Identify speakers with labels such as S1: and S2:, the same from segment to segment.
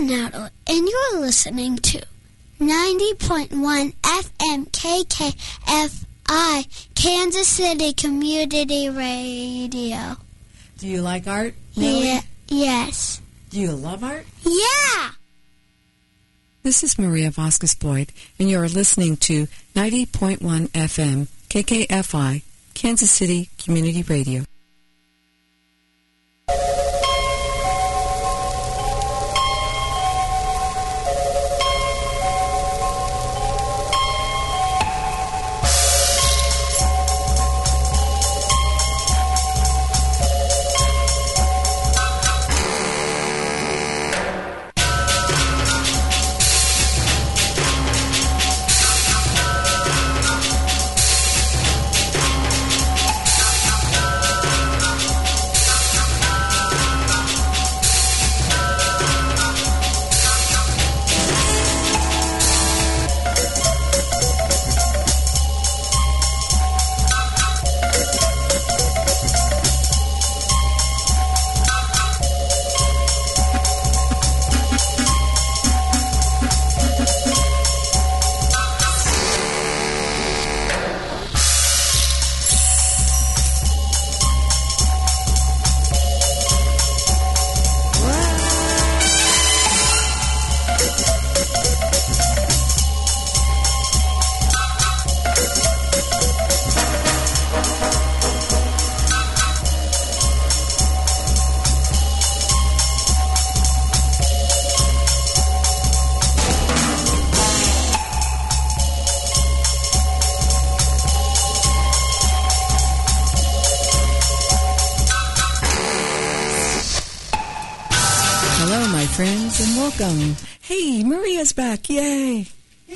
S1: Natalie, and you're listening to 90.1 FM KKFI, Kansas City Community Radio.
S2: Do you like art, Natalie?
S1: Yeah, yes.
S2: Do you love art?
S1: Yeah!
S2: This is Maria Vasquez-Boyd, and you're listening to 90.1 FM KKFI, Kansas City Community Radio. Welcome. Hey, Maria's back. Yay.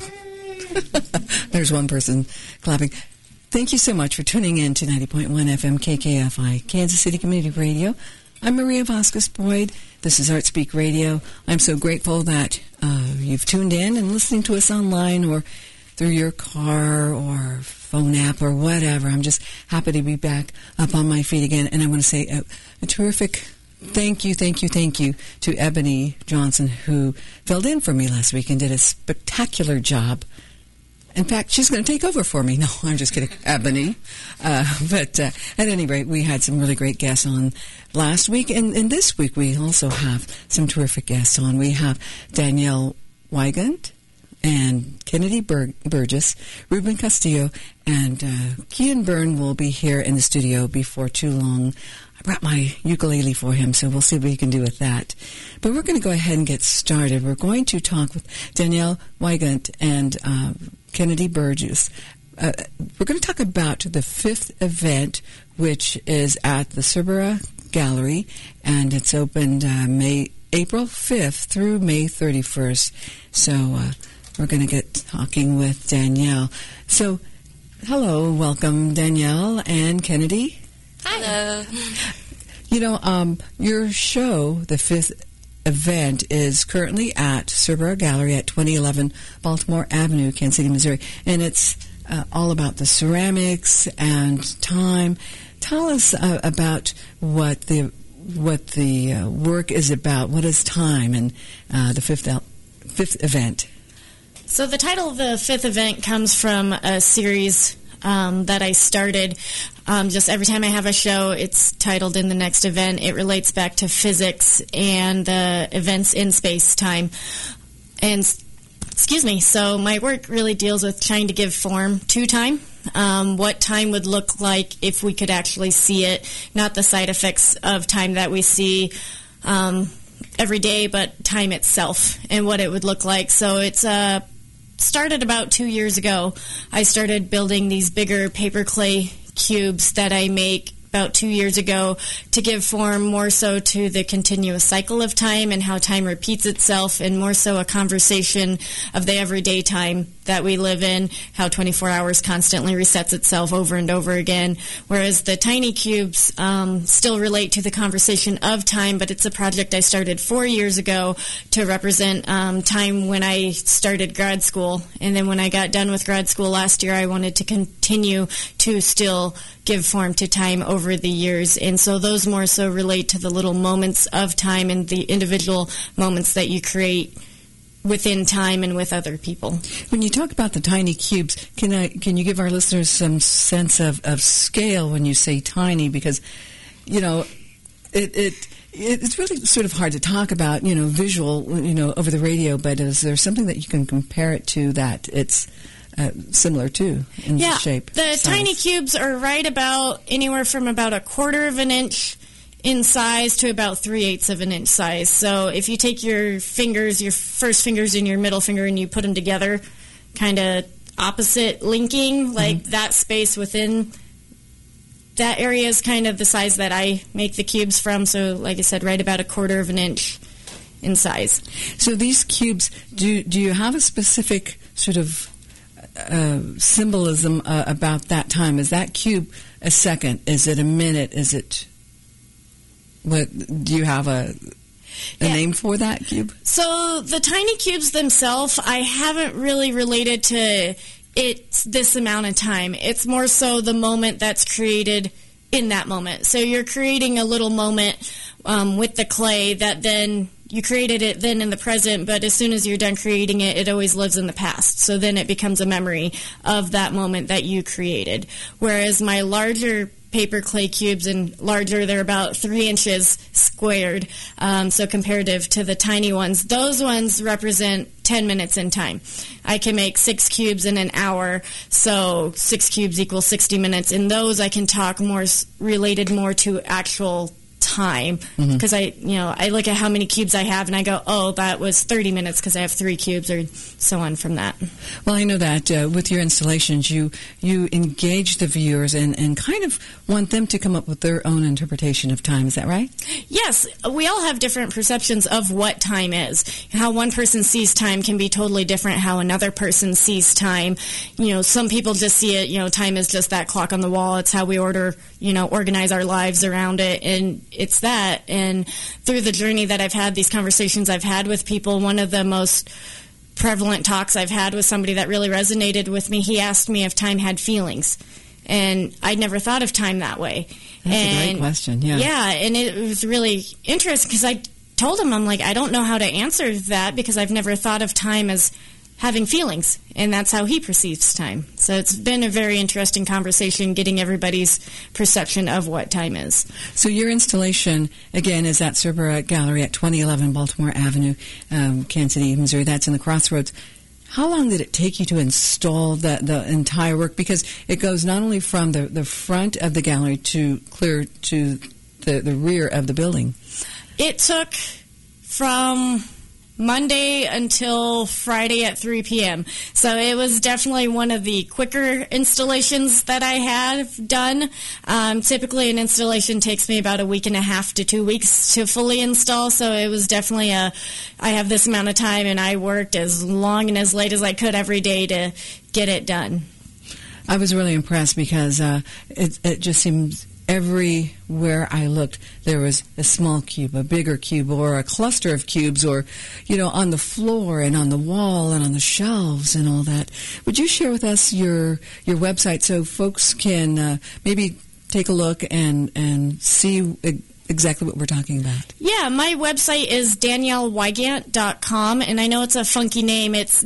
S2: There's one person clapping. Thank you so much for tuning in to 90.1 FM KKFI, Kansas City Community Radio. I'm Maria Vasquez-Boyd. This is ArtSpeak Radio. I'm so grateful that you've tuned in and listening to us online or through your car or phone app or whatever. I'm just happy to be back up on my feet again. And I want to say a terrific thank you to Ebony Johnson, who filled in for me last week and did a spectacular job. In fact, she's going to take over for me. No, I'm just kidding, Ebony. But at any rate, we had some really great guests on last week. And this week, we also have some terrific guests on. We have Danielle Weigand and Kennedy Burgess, Ruben Castillo, and Kean Byrne will be here in the studio before too long. I brought my ukulele for him, so we'll see what we can do with that. But we're going to go ahead and get started. We're going to talk with Danielle Weigand and Kennedy Burgess. We're going to talk about the fifth event, which is at the Cerbera Gallery, and it's opened April 5th through May 31st. So we're going to get talking with Danielle. So, hello, welcome, Danielle and Kennedy.
S3: Hello.
S2: You know, your show, the fifth event, is currently at Cerbera Gallery at 2011 Baltimore Avenue, Kansas City, Missouri, and it's all about the ceramics and time. Tell us about what the work is about. What is time and the fifth event?
S3: So the title of the fifth event comes from a series that I started. Just every time I have a show, it's titled in the next event. It relates back to physics and the events in space-time. And, so my work really deals with trying to give form to time, what time would look like if we could actually see it, not the side effects of time that we see every day, but time itself and what it would look like. So it's started about 2 years ago. I started building these bigger paper clay cubes that I make about 2 years ago to give form more so to the continuous cycle of time and how time repeats itself, and more so a conversation of the everyday time that we live in, how 24 hours constantly resets itself over and over again, whereas the tiny cubes still relate to the conversation of time, but it's a project I started 4 years ago to represent time when I started grad school. And then when I got done with grad school last year, I wanted to continue to still give form to time over over the years. And so those more so relate to the little moments of time and the individual moments that you create within time and with other people.
S2: When you talk about the tiny cubes, can you give our listeners some sense of scale when you say tiny? Because, it's really sort of hard to talk about, visual, over the radio, but is there something that you can compare it to that it's similar to in shape?
S3: The
S2: size?
S3: Tiny cubes are right about anywhere from about 1/4 of an inch in size to about 3/8 of an inch size. So if you take your fingers, your first fingers and your middle finger, and you put them together, kind of opposite linking, like that space within that area is kind of the size that I make the cubes from. So like I said, right about 1/4 of an inch in size.
S2: So these cubes, do you have a specific sort of symbolism about that time? Is that cube a second? Is it a minute? Is it... What do you have a name for that cube?
S3: So the tiny cubes themselves, I haven't really related to it's this amount of time. It's more so the moment that's created in that moment. So you're creating a little moment with the clay that then you created it then in the present, but as soon as you're done creating it, it always lives in the past. So then it becomes a memory of that moment that you created. Whereas my larger paper clay cubes, and larger, they're about 3 inches squared, so comparative to the tiny ones. Those ones represent 10 minutes in time. I can make 6 cubes in an hour, so 6 cubes equals 60 minutes. In those, I can talk more related more to actual time, because I look at how many cubes I have and I go, oh, that was 30 minutes because I have 3 cubes, or so on from that.
S2: Well, I know that with your installations, you engage the viewers and kind of want them to come up with their own interpretation of time. Is that right?
S3: Yes. We all have different perceptions of what time is. How one person sees time can be totally different how another person sees time. Some people just see it, time is just that clock on the wall. It's how we organize our lives around it, and it's that. And through the journey that I've had, these conversations I've had with people, one of the most prevalent talks I've had with somebody that really resonated with me, he asked me if time had feelings. And I'd never thought of time that way.
S2: That's a great question, yeah.
S3: Yeah, and it was really interesting because I told him, I'm like, I don't know how to answer that because I've never thought of time as having feelings, and that's how he perceives time. So it's been a very interesting conversation, getting everybody's perception of what time is.
S2: So your installation, again, is at Cervera Gallery at 2011 Baltimore Avenue, Kansas City, Missouri. That's in the Crossroads. How long did it take you to install the entire work? Because it goes not only from the front of the gallery to clear to the rear of the building.
S3: It took from Monday until Friday at 3 p.m. So it was definitely one of the quicker installations that I have done. Typically an installation takes me about a week and a half to 2 weeks to fully install. So it was definitely I have this amount of time, and I worked as long and as late as I could every day to get it done.
S2: I was really impressed because it just seems everywhere I looked, there was a small cube, a bigger cube, or a cluster of cubes, or, on the floor and on the wall and on the shelves and all that. Would you share with us your website so folks can maybe take a look and see exactly what we're talking about?
S3: Yeah, my website is DanielleWeigand.com, and I know it's a funky name. It's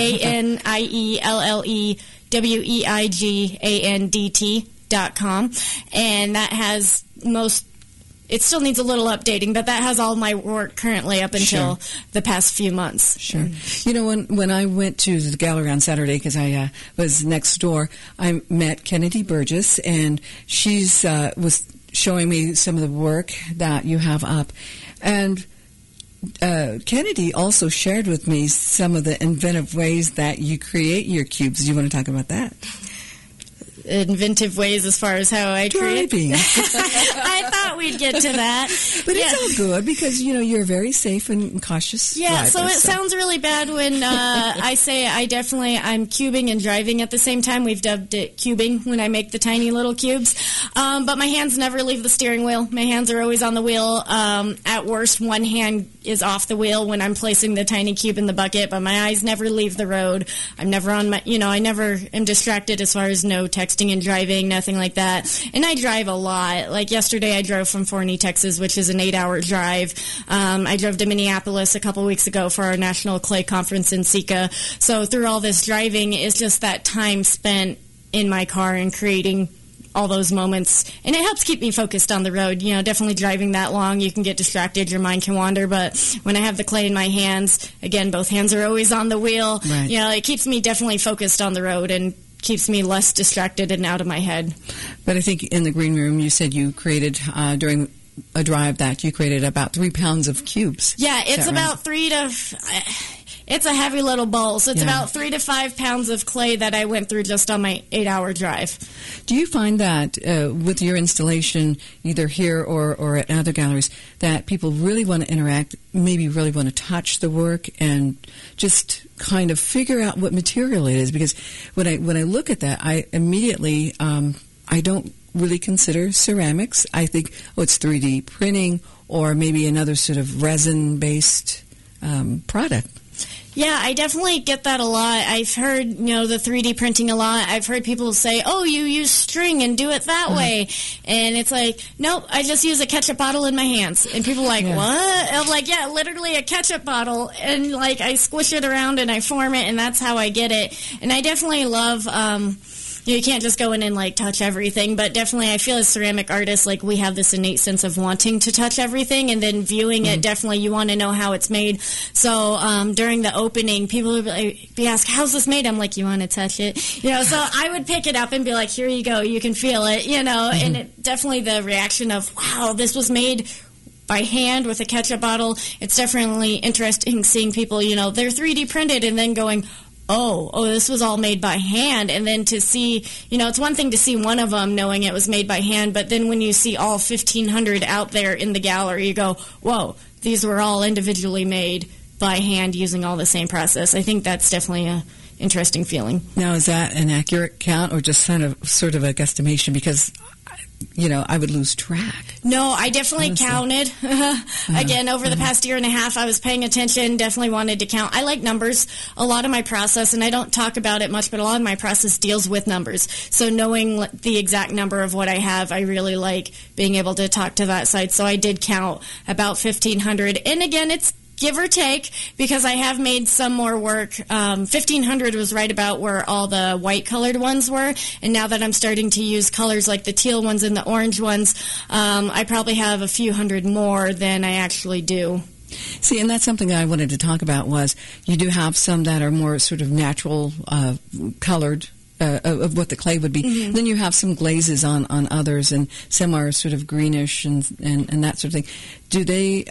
S3: DanielleWeigand.com, and that has it still needs a little updating, but that has all my work currently up until the past few months.
S2: Sure. When I went to the gallery on Saturday, because I was next door, I met Kennedy Burgess, and she's was showing me some of the work that you have up. And Kennedy also shared with me some of the inventive ways that you create your cubes. Do you want to talk about that?
S3: Inventive ways as far as how I create. I thought we'd get to that.
S2: But it's all good because, you're a very safe and cautious driver,
S3: so it sounds really bad when I say I'm cubing and driving at the same time. We've dubbed it cubing when I make the tiny little cubes. But my hands never leave the steering wheel. My hands are always on the wheel. At worst, one hand is off the wheel when I'm placing the tiny cube in the bucket, but my eyes never leave the road. I'm never on my, I never am distracted as far as no texting and driving, nothing like that. And I drive a lot. Like yesterday I drove from Forney, Texas, which is an 8-hour drive. I drove to Minneapolis a couple weeks ago for our National Clay Conference in Sika. So through all this driving, it's just that time spent in my car and creating all those moments, and it helps keep me focused on the road. Definitely driving that long, you can get distracted, your mind can wander, but when I have the clay in my hands, again, both hands are always on the wheel.
S2: Right.
S3: It keeps me definitely focused on the road and keeps me less distracted and out of my head. But
S2: I think in the green room, you said you created, during a drive, that you created about 3 pounds of cubes.
S3: Yeah, it's about 3 to... It's a heavy little bowl, so it's about 3 to 5 pounds of clay that I went through just on my 8-hour drive.
S2: Do you find that with your installation, either here or at other galleries, that people really want to interact, maybe really want to touch the work and just kind of figure out what material it is? Because when I look at that, I immediately, I don't really consider ceramics. I think, it's 3D printing or maybe another sort of resin-based product.
S3: Yeah, I definitely get that a lot. I've heard, the 3D printing a lot. I've heard people say, oh, you use string and do it that way. And it's like, nope, I just use a ketchup bottle in my hands. And people are like, what? I'm like, yeah, literally a ketchup bottle. And, I squish it around and I form it, and that's how I get it. And I definitely love... you can't just go in and, touch everything, but definitely I feel as ceramic artists, we have this innate sense of wanting to touch everything, and then viewing it, definitely you want to know how it's made. So during the opening, people would be asked, how's this made? I'm like, you want to touch it? So I would pick it up and be like, here you go, you can feel it, and it, definitely the reaction of, wow, this was made by hand with a ketchup bottle. It's definitely interesting seeing people, they're 3D printed, and then going, oh, this was all made by hand. And then to see, it's one thing to see one of them knowing it was made by hand, but then when you see all 1,500 out there in the gallery, you go, whoa, these were all individually made by hand using all the same process. I think that's definitely a interesting feeling. Now, is that an accurate count or just sort of a guesstimation? Because I would lose track. No, I definitely counted. Again, over the past year and a half, I was paying attention, definitely wanted to count. I like numbers. A lot of my process, and I don't talk about it much, but a lot of my process deals with numbers. So knowing the exact number of what I have, I really like being able to talk to that side. So I did count about 1,500. And again, it's give or take, because I have made some more work. 1,500 was right about where all the white-colored ones were, and now that I'm starting to use colors like the teal ones and the orange ones, I probably have a few hundred more than I actually do. See, and that's something that I wanted to talk about was you do have some that are more sort of natural colored of what the clay would be. Mm-hmm. Then you have some glazes on others, and some are sort of greenish and that sort of thing. Do they...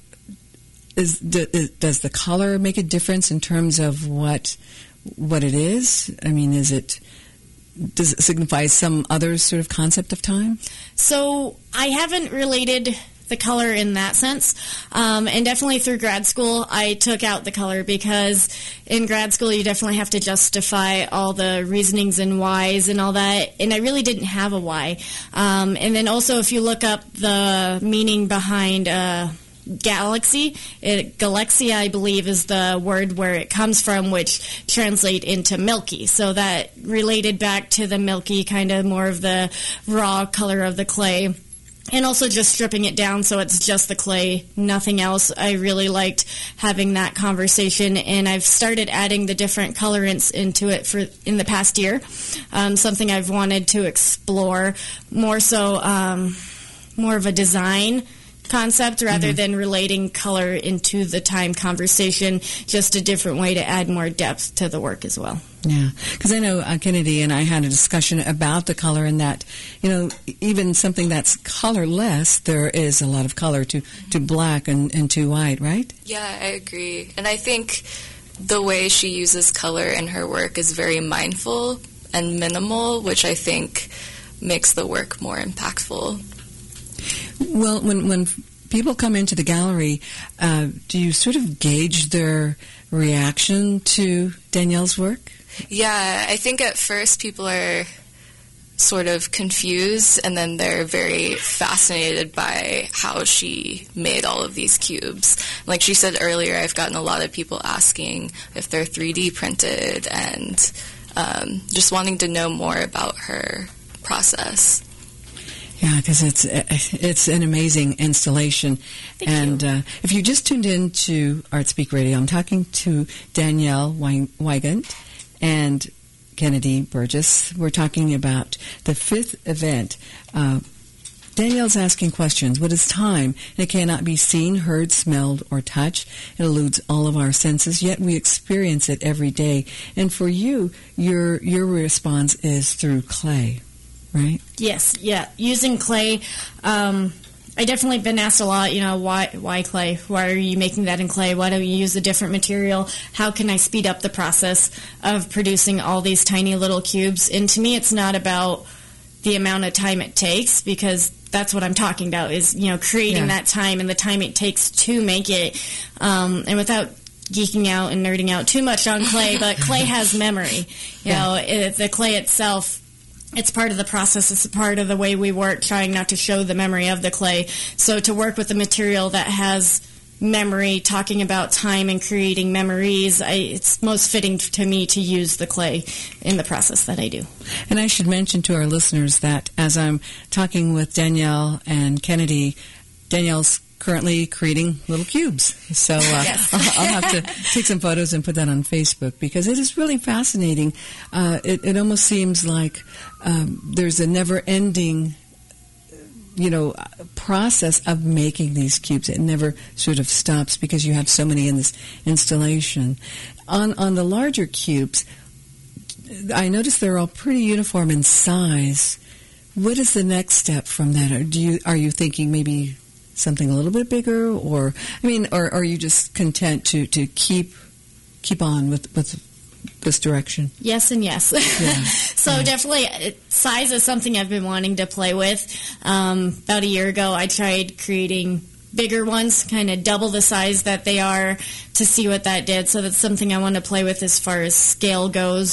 S3: Does the color make a difference in terms of what it is? I mean, does it signify some other sort of concept of time? So I haven't related the color in that sense, and definitely through grad school I took out the color, because in grad school you definitely have to justify all the reasonings and whys and all that, and I really didn't have a why. And then also if you look up the meaning behind galaxy, galaxia, I believe, is the word where it comes from, which translate into milky. So that related back to the milky, kind of more of the raw color of the clay. And also just stripping it down so it's just the clay, nothing else. I really liked having that conversation, and I've started adding the different colorants into it in the past year. Something I've wanted to explore more so, more of a design concept rather than relating color into the time conversation, just a different way to add more depth to the work as well. Yeah, because I know Kennedy and I had a discussion about the color, and that, even something that's colorless, there is a lot of color to black and to white, right?
S4: Yeah, I agree. And I think the way she uses color in her work is very mindful and minimal, which I think makes the work more impactful.
S2: Well, when people come into the gallery, do you sort of gauge their reaction to Danielle's work?
S4: Yeah, I think at first people are sort of confused, and then they're very fascinated by how she made all of these cubes. Like she said earlier, I've gotten a lot of people asking if they're 3D printed and just wanting to know more about her process.
S2: Yeah, because it's an amazing installation.
S3: Thank you.
S2: If you just tuned in to Art Speak Radio, I'm talking to Danielle Weigand and Kennedy Burgess. We're talking about the 5th event. Danielle's asking questions. What is time? It cannot be seen, heard, smelled, or touched. It eludes all of our senses, yet we experience it every day. And for you, your response is through clay, right?
S3: Yes, yeah. Using clay, I definitely been asked a lot, why clay? Why are you making that in clay? Why don't you use a different material? How can I speed up the process of producing all these tiny little cubes? And to me, it's not about the amount of time it takes, because that's what I'm talking about is, creating that time and the time it takes to make it. And without geeking out and nerding out too much on clay, but clay has memory. The clay itself, it's part of the process. It's a part of the way we work, trying not to show the memory of the clay. So to work with a material that has memory, talking about time and creating memories, it's most fitting to me to use the clay in the process that I do.
S2: And I should mention to our listeners that as I'm talking with Danielle and Kennedy, Danielle's currently creating little cubes. So I'll have to take some photos and put that on Facebook, because it is really fascinating. It almost seems like there's a never-ending process of making these cubes. It never sort of stops because you have so many in this installation. On the larger cubes, I notice they're all pretty uniform in size. What is the next step from that? Are you thinking maybe something a little bit bigger, or are you just content to keep on with this direction?
S3: Yes and yes.
S2: Yeah.
S3: So definitely, size is something I've been wanting to play with. About a year ago, I tried creating bigger ones, kind of double the size that they are, to see what that did. So that's something I want to play with as far as scale goes.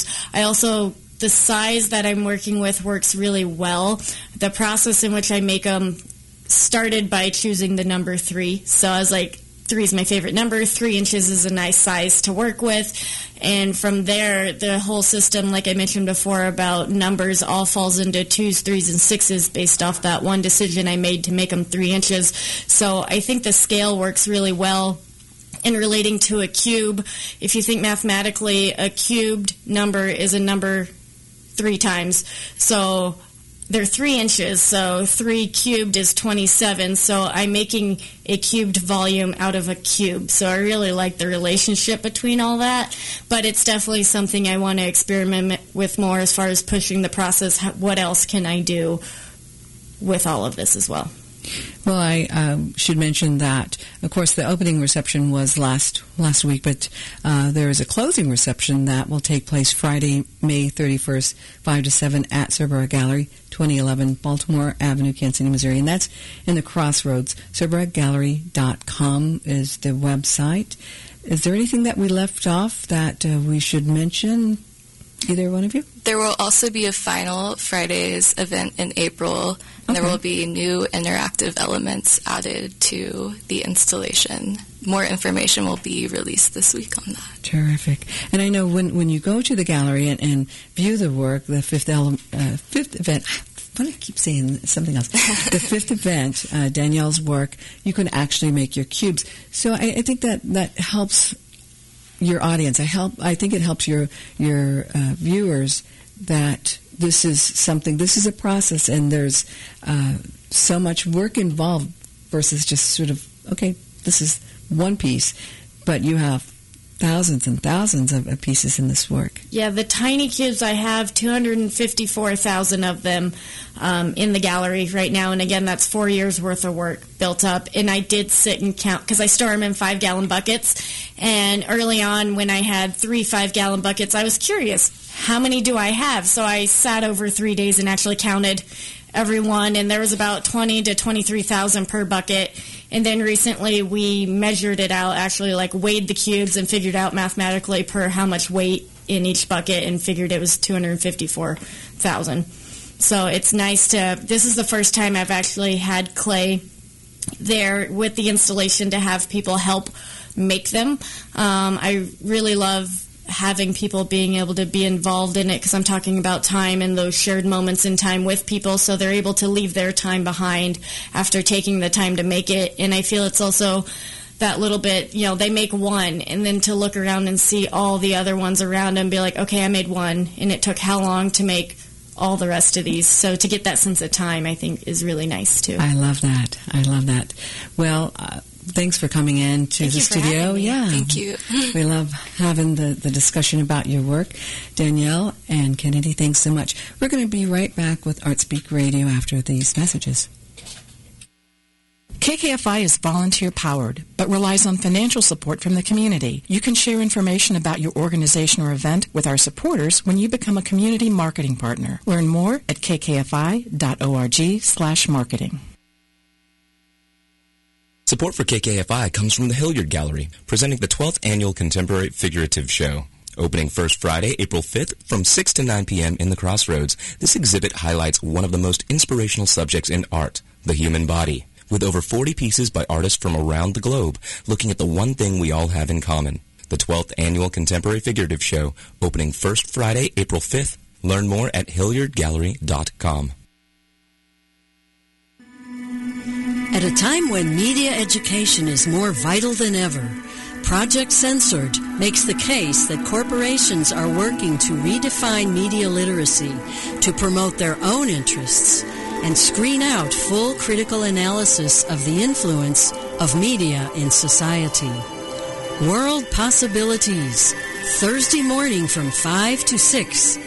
S3: The size that I'm working with works really well. The process in which I make them started by choosing the number 3. So I was like, 3 is my favorite number. 3 inches is a nice size to work with. And from there, the whole system, like I mentioned before about numbers, all falls into 2s, 3s, and 6s based off that one decision I made to make them 3 inches. So I think the scale works really well. In relating to a cube, if you think mathematically, a cubed number is a number 3 times. So they're 3 inches, so 3 cubed is 27, so I'm making a cubed volume out of a cube. So I really like the relationship between all that, but it's definitely something I want to experiment with more as far as pushing the process. What else can I do with all of this as well?
S2: Well, I should mention that, of course, the opening reception was last week, but there is a closing reception that will take place Friday, May 31st, 5 to 7 at Cerberus Gallery, 2011 Baltimore Avenue, Kansas City, Missouri, and that's in the Crossroads. CerberusGallery.com is the website. Is there anything that we left off that we should mention, either one of you?
S4: There will also be a final Fridays event in April, and there will be new interactive elements added to the installation. More information will be released this week on that.
S2: Terrific. And I know when you go to the gallery and view the work, the fifth event, why do I keep saying something else? The 5th event, Danielle's work, you can actually make your cubes. So I think that helps your audience. I think it helps your viewers that this is a process, and there's so much work involved versus just sort of, okay, this is one piece, but you have thousands and thousands of pieces in this work.
S3: Yeah, the tiny cubes, I have 254,000 of them in the gallery right now. And again, that's 4 years worth of work built up. And I did sit and count, because I store them in 5-gallon buckets. And early on, when I had 3 5-gallon buckets, I was curious, how many do I have? So I sat over 3 days and actually counted every one, and there was about 20 to 23,000 per bucket. And then recently we measured it out, actually weighed the cubes and figured out mathematically per how much weight in each bucket, and figured it was 254,000. So it's nice this is the first time I've actually had clay there with the installation to have people help make them. I really love having people being able to be involved in it, because I'm talking about time and those shared moments in time with people, so they're able to leave their time behind after taking the time to make it. And I feel it's also that little bit, they make one, and then to look around and see all the other ones around and be like, okay, I made one, and it took how long to make all the rest of these. So to get that sense of time, I think, is really nice, too.
S2: I love that. Well, thanks for coming in to the studio. Yeah.
S4: Thank you.
S2: We love having the discussion about your work. Danielle and Kennedy, thanks so much. We're going to be right back with ArtSpeak Radio after these messages.
S5: KKFI is volunteer-powered, but relies on financial support from the community. You can share information about your organization or event with our supporters when you become a community marketing partner. Learn more at kkfi.org/marketing.
S6: Support for KKFI comes from the Hilliard Gallery, presenting the 12th Annual Contemporary Figurative Show. Opening first Friday, April 5th, from 6 to 9 p.m. in the Crossroads, this exhibit highlights one of the most inspirational subjects in art, the human body. With over 40 pieces by artists from around the globe, looking at the one thing we all have in common. The 12th Annual Contemporary Figurative Show, opening first Friday, April 5th. Learn more at hilliardgallery.com.
S7: At a time when media education is more vital than ever, Project Censored makes the case that corporations are working to redefine media literacy to promote their own interests and screen out full critical analysis of the influence of media in society. World Possibilities, Thursday morning from 5 to 6.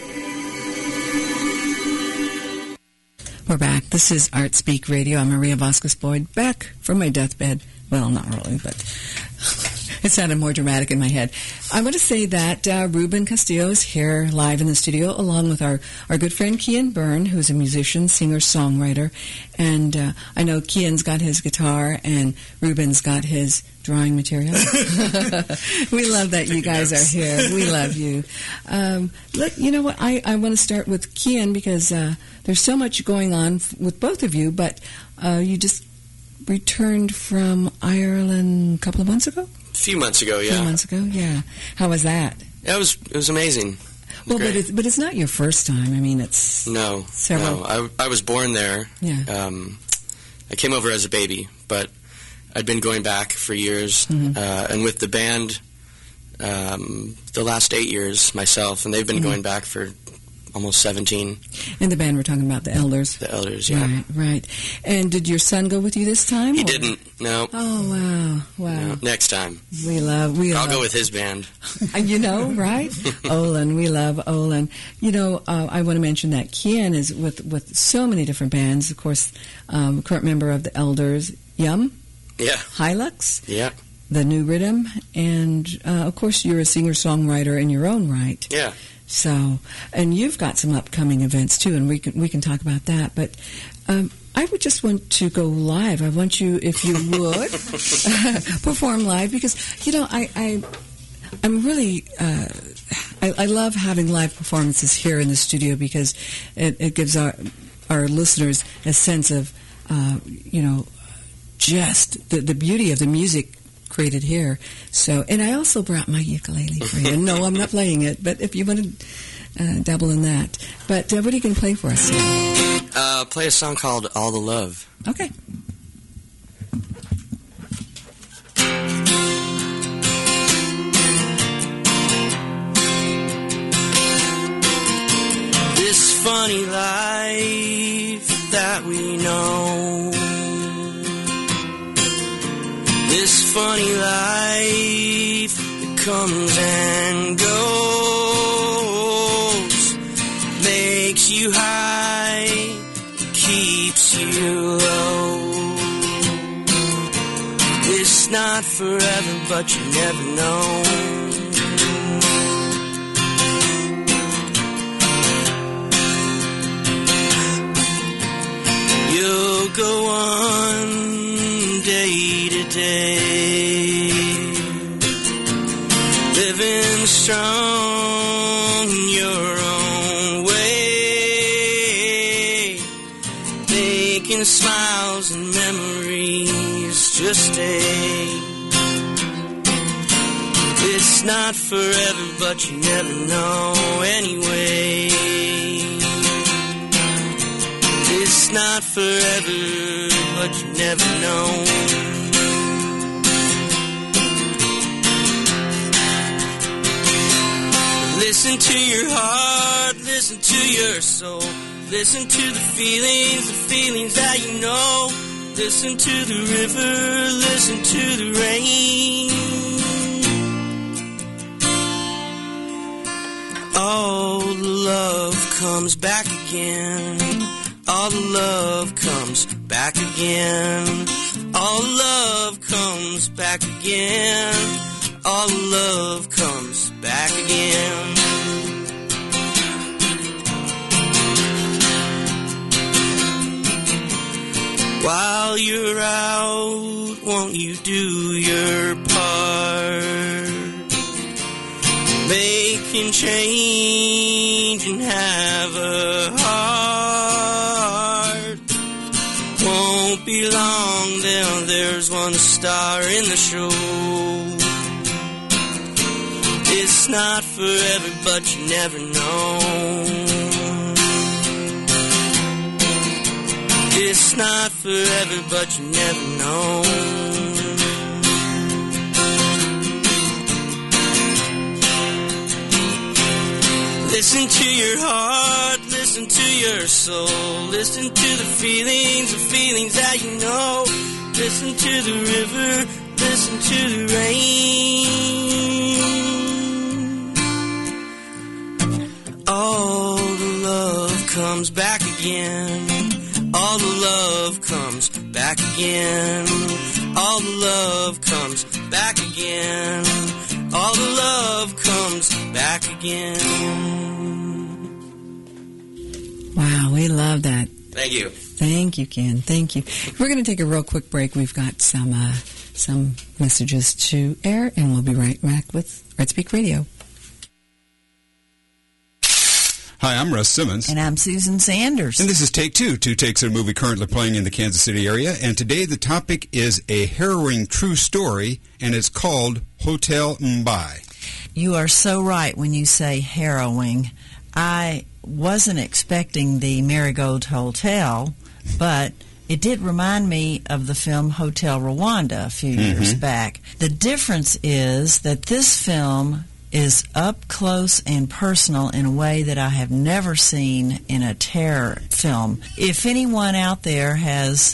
S2: We're back. This is ArtSpeak Radio. I'm Maria Vasquez-Boyd, back from my deathbed. Well, not really, but it sounded more dramatic in my head. I want to say that Ruben Castillo is here live in the studio, along with our good friend Kian Byrne, who's a musician, singer, songwriter. And I know Kian's got his guitar and Ruben's got his drawing material. We love that you guys are here. We love you. Look, you know what? I want to start with Kian because there's so much going on with both of you, but you just returned from Ireland a couple of months ago?
S8: A few months ago, yeah.
S2: A few months ago, yeah. How was that?
S8: Yeah, it was amazing.
S2: Well, but it's not your first time. I mean, it's several.
S8: No, I was born there.
S2: Yeah.
S8: I came over as a baby, but I'd been going back for years, and with the band, the last 8 years myself, and they've been going back for almost 17.
S2: In the band, we're talking about the Elders.
S8: The Elders, yeah.
S2: Right. And did your son go with you this time?
S8: He didn't. No.
S2: Oh, wow.
S8: No, next time.
S2: I'll
S8: go with his band.
S2: You know, right? Olin. We love Olin. You know, I want to mention that Kian is with so many different bands. Of course, current member of the Elders, Yum.
S8: Yeah.
S2: Hilux.
S8: Yeah.
S2: The New Rhythm. And, of course, you're a singer-songwriter in your own right.
S8: Yeah.
S2: So, and you've got some upcoming events too, and we can talk about that. But I would just want to go live. I want you, if you would, perform live because you know I'm really I love having live performances here in the studio because it gives our listeners a sense of just the beauty of the music created here. So, and I also brought my ukulele for you. No, I'm not playing it, but if you want to dabble in that. But what are you going to play for us?
S8: Play a song called All the Love.
S2: Okay.
S8: This funny life that we know, this funny life that comes and goes, makes you high, keeps you low. It's not forever, but you never know. You'll go on day to day, living strong in your own way.
S9: the smiles and memories just stay. It's not forever, but you never know anyway. It's not forever, but you never know. Listen to your heart, listen to your soul. Listen to the feelings that you know. Listen to the river, listen to the rain. All the love comes back again. All the love comes back again. All the love comes back again. All the love comes back again. While you're out, won't you do your part? Making change and have a heart. Won't be long, then there's one star in the show. It's not forever, but you never know. It's not forever, but you never know. Listen to your heart, listen to your soul. Listen to the feelings that you know. Listen to the river, listen to the rain. All the love comes back again. All the love comes back again. All the love comes back again. All the love comes back again.
S2: Wow, we love that.
S8: Thank you.
S2: Thank you, Ken. Thank you. We're going to take a real quick break. We've got some messages to air, and we'll be right back with Art Speak Radio.
S10: Hi, I'm Russ Simmons.
S11: And I'm Susan Sanders.
S10: And this is Take Two. Two takes of a movie currently playing in the Kansas City area. And today the topic is a harrowing true story, and it's called Hotel Mumbai.
S11: You are so right when you say harrowing. I wasn't expecting the Marigold Hotel, but it did remind me of the film Hotel Rwanda a few years back. The difference is that this film is up close and personal in a way that I have never seen in a terror film. If anyone out there has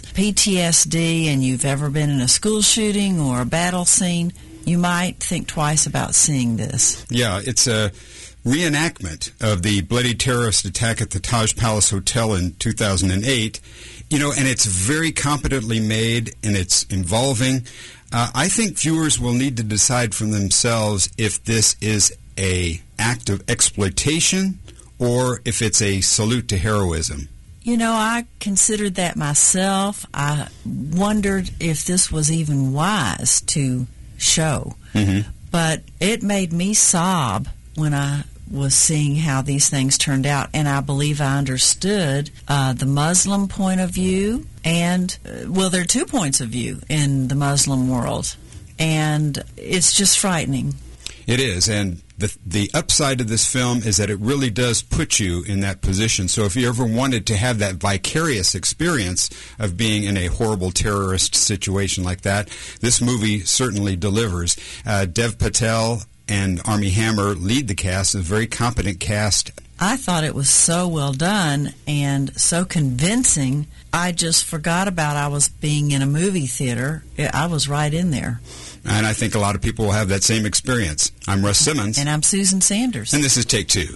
S11: PTSD and you've ever been in a school shooting or a battle scene, you might think twice about seeing this.
S10: Yeah, it's a reenactment of the bloody terrorist attack at the Taj Palace Hotel in 2008. You know, and it's very competently made, and it's involving. I think viewers will need to decide for themselves if this is an act of exploitation or if it's a salute to heroism.
S11: You know, I considered that myself. I wondered if this was even wise to show. But it made me sob when I was seeing how these things turned out, and I believe I understood the Muslim point of view, and, well, there are 2 points of view in the Muslim world, and it's just frightening.
S10: It is, and the upside of this film is that it really does put you in that position. So if you ever wanted to have that vicarious experience of being in a horrible terrorist situation like that, this movie certainly delivers. Dev Patel and Armie Hammer lead the cast, a very competent cast.
S11: I thought it was so well done and so convincing, I just forgot about I was being in a movie theater. I was right in there.
S10: And I think a lot of people will have that same experience. I'm Russ Simmons.
S11: And I'm Susan Sanders.
S10: And this is Take Two.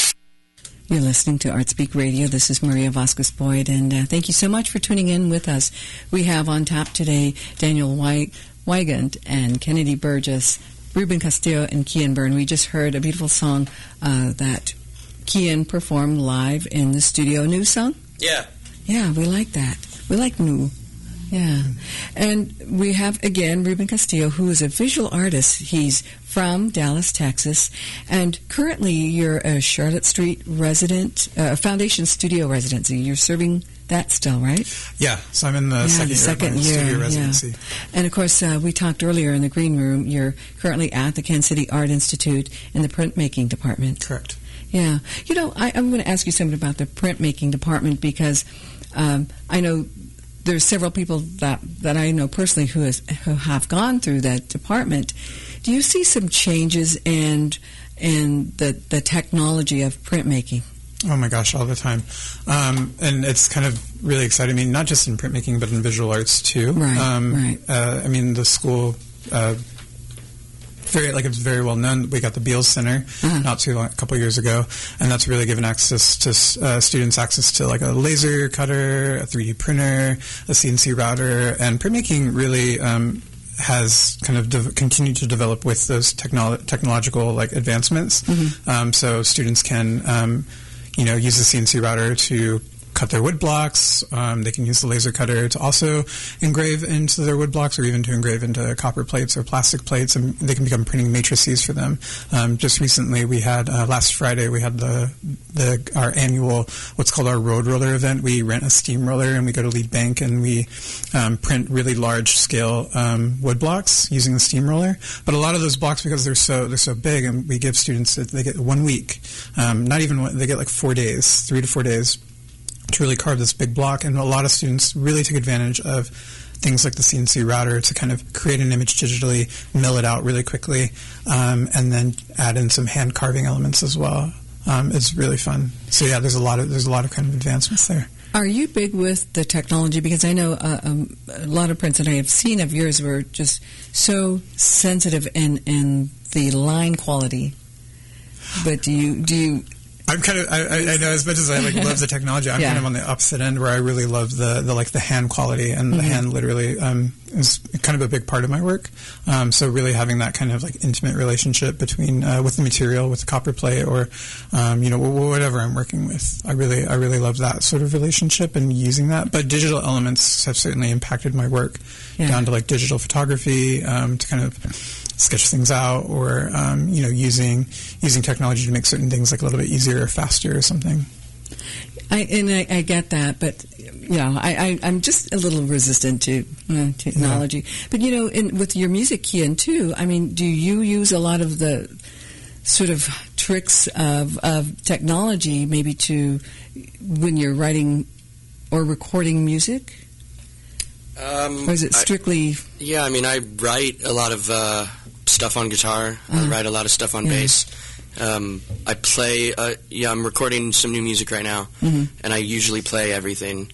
S2: You're listening to Art Speak Radio. This is Maria Vasquez Boyd, and thank you so much for tuning in with us. We have on tap today Daniel Wygant and Kennedy Burgess, Ruben Castillo, and Kian Byrne. We just heard a beautiful song that Kian performed live in the studio. A new song?
S8: Yeah.
S2: Yeah, we like that. We like new. Yeah. And we have, again, Ruben Castillo, who is a visual artist. He's from Dallas, Texas, and currently you're a Charlotte Street resident, Foundation Studio residency. You're serving that still, right?
S12: Yeah, so I'm in the second year of my studio residency.
S2: Yeah. And of course, we talked earlier in the green room, you're currently at the Kansas City Art Institute in the printmaking department.
S12: Correct.
S2: Yeah. You know, I'm going to ask you something about the printmaking department because I know there's several people that I know personally who have gone through that department. Do you see some changes in the technology of printmaking?
S12: Oh my gosh, all the time. And it's kind of really exciting. I mean, not just in printmaking, but in visual arts too.
S2: Right, right.
S12: I mean, the school, it's very well known. We got the Beals Center not too long, a couple years ago, and that's really given access to students access to like a laser cutter, a 3D printer, a CNC router, and printmaking really has kind of continued to develop with those technological like advancements. Mm-hmm. So students can use the CNC router to cut their wood blocks. They can use the laser cutter to also engrave into their wood blocks, or even to engrave into copper plates or plastic plates, and they can become printing matrices for them. Just recently, we had last Friday we had our annual what's called our Road Roller event. We rent a steamroller and we go to Lead Bank and we print really large scale wood blocks using the steamroller. But a lot of those blocks, because they're so big, and we give students they get 1 week, not even they get like 4 days, 3 to 4 days. To really carve this big block, and a lot of students really take advantage of things like the CNC router to kind of create an image digitally, mill it out really quickly, and then add in some hand carving elements as well. It's really fun. So yeah, there's a lot of kind of advancements there.
S2: Are you big with the technology? Because I know a lot of prints that I have seen of yours were just so sensitive in the line quality. But do you?
S12: I'm kind of, I know, as much as I love the technology, I'm kind of on the opposite end where I really love the hand quality, and the hand literally is kind of a big part of my work. So really having that kind of like intimate relationship between with the material, with the copper plate, or whatever I'm working with. I really love that sort of relationship and using that. But digital elements have certainly impacted my work down to like digital photography, to kind of sketch things out, or using technology to make certain things like a little bit easier or faster or something.
S2: I get that, but I'm just a little resistant to technology. Yeah. But with your music, Kian, too, I mean, do you use a lot of the sort of tricks of technology maybe to when you're writing or recording music? Or is it strictly...
S8: I mean, I write a lot of stuff on guitar. I write a lot of stuff on bass. I play... I'm recording some new music right now, and I usually play everything.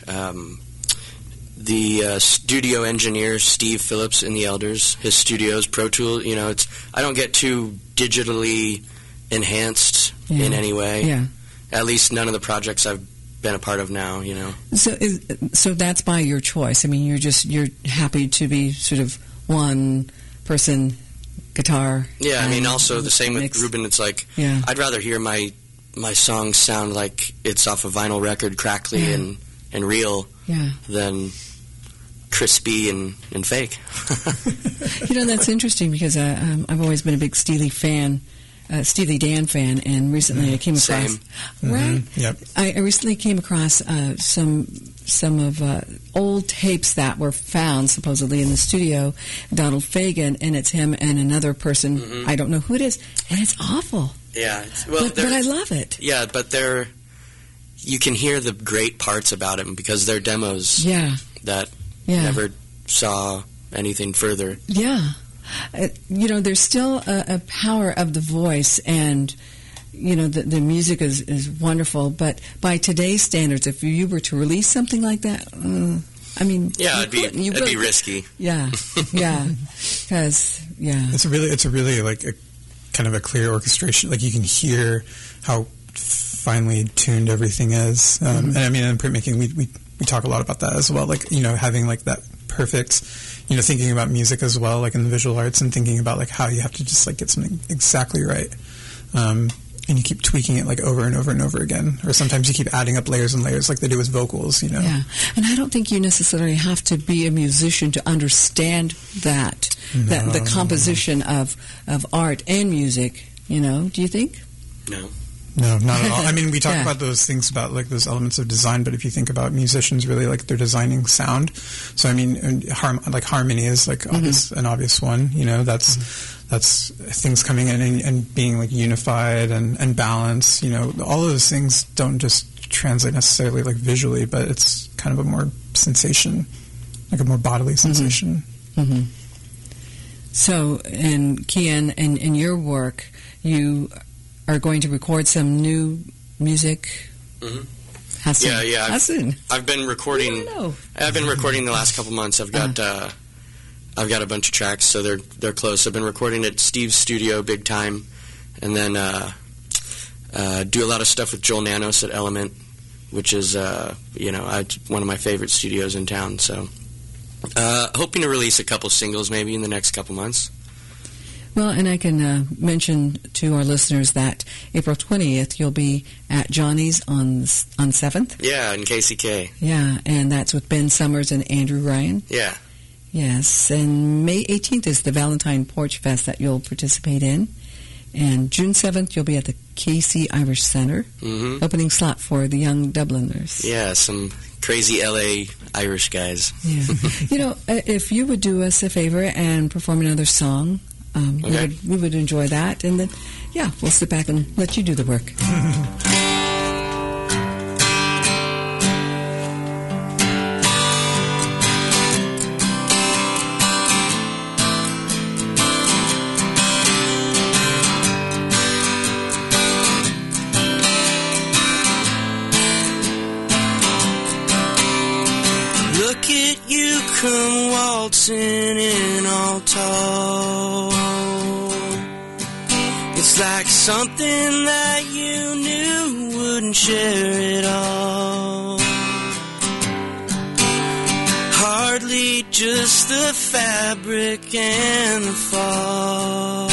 S8: The studio engineer, Steve Phillips in the Elders, his studio is Pro Tool. I don't get too digitally enhanced in any way. Yeah. At least none of the projects I've been a part of now,
S2: So that's by your choice. I mean, you're happy to be sort of one person guitar.
S8: Yeah, I mean, also the same with Ruben. It's like I'd rather hear my song sound like it's off a vinyl record, crackly and real, than crispy and fake.
S2: That's interesting because I've always been a big Steely Dan fan, and recently I came across right.
S12: Yep.
S2: I recently came across some of old tapes that were found supposedly in the studio, Donald Fagen, and it's him and another person. I don't know who it is, and it's awful.
S8: Yeah,
S2: but I love it.
S8: Yeah, but you can hear the great parts about him because they're demos. That never saw anything further.
S2: Yeah. There's still a power of the voice, and the music is wonderful. But by today's standards, if you were to release something like that, I mean,
S8: it'd be risky.
S2: Yeah, because
S12: it's a really like a kind of a clear orchestration. Like you can hear how finely tuned everything is. And I mean, in printmaking, we talk a lot about that as well. Like having like that perfect. Thinking about music as well, like in the visual arts, and thinking about like how you have to just like get something exactly right, and you keep tweaking it like over and over and over again, or sometimes you keep adding up layers and layers, like they do with vocals.
S2: Yeah, and I don't think you necessarily have to be a musician to understand that the composition of art and music. Do you think?
S8: No.
S12: No, not at all. I mean, we talk about those things about like those elements of design, but if you think about musicians, really like they're designing sound. So I mean, harmony is like an obvious one. You know, that's things coming in and being like unified and balanced. You know, all of those things don't just translate necessarily like visually, but it's kind of a more sensation, like a more bodily sensation.
S2: Mm-hmm. So, and Kian, in your work, you are going to record some new music.
S8: Mm-hmm.
S2: How soon?
S8: Yeah.
S2: How soon?
S8: I've been recording. I've been recording the last couple months. I've got a bunch of tracks, so they're close. I've been recording at Steve's studio, big time, and then do a lot of stuff with Joel Nanos at Element, which is one of my favorite studios in town. So, hoping to release a couple singles maybe in the next couple months.
S2: Well, and I can mention to our listeners that April 20th you'll be at Johnny's on 7th.
S8: Yeah, in KCK.
S2: Yeah, and that's with Ben Summers and Andrew Ryan.
S8: Yeah.
S2: Yes, and May 18th is the Valentine Porch Fest that you'll participate in. And June 7th you'll be at the KC Irish Center, opening slot for the Young Dubliners.
S8: Yeah, some crazy LA Irish guys.
S2: Yeah. You know, if you would do us a favor and perform another song, we would enjoy that, and then, we'll sit back and let you do the work.
S9: Look at you come waltzing in all tall. It's like something that you knew wouldn't share it all. Hardly just the fabric and the fall.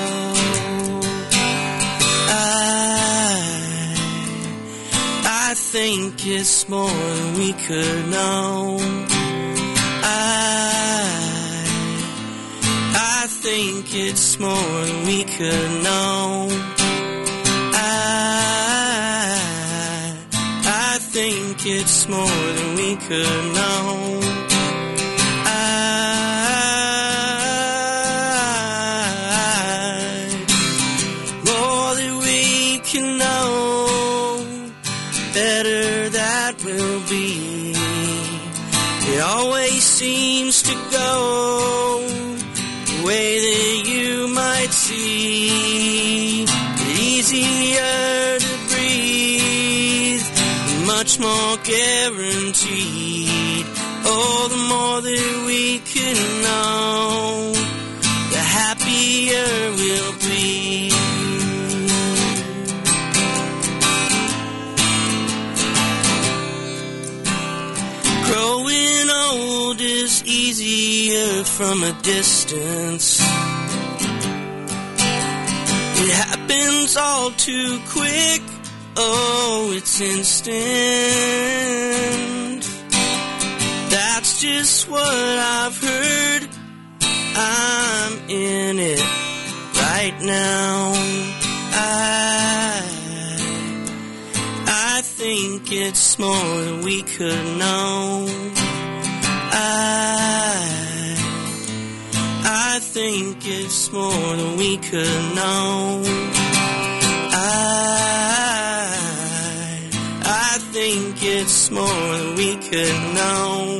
S9: I think it's more than we could know. I think it's more than we could know. I think it's more than we could know. More than we can know, better that will be. It always seems to go the way that you might see. Easier to breathe, much more guaranteed. Oh, the more that we can know, the happier we'll be. Growing old is easier from a distance. It happens all too quick. Oh, it's instant. That's just what I've heard. I'm in it right now. I think it's more than we could know. I think it's more than we could know. I think it's more than we could know.